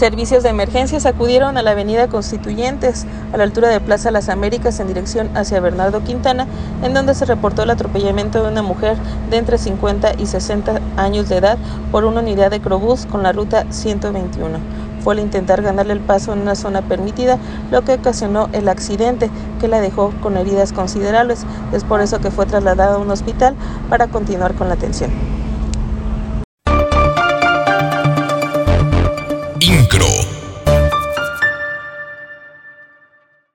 Servicios de emergencias acudieron a la avenida Constituyentes, a la altura de Plaza Las Américas, en dirección hacia Bernardo Quintana, en donde se reportó el atropellamiento de una mujer de entre 50 y 60 años de edad por una unidad de Crobús con la ruta 121. Fue al intentar ganarle el paso en una zona permitida lo que ocasionó el accidente, que la dejó con heridas considerables. Es por eso que fue trasladada a un hospital para continuar con la atención.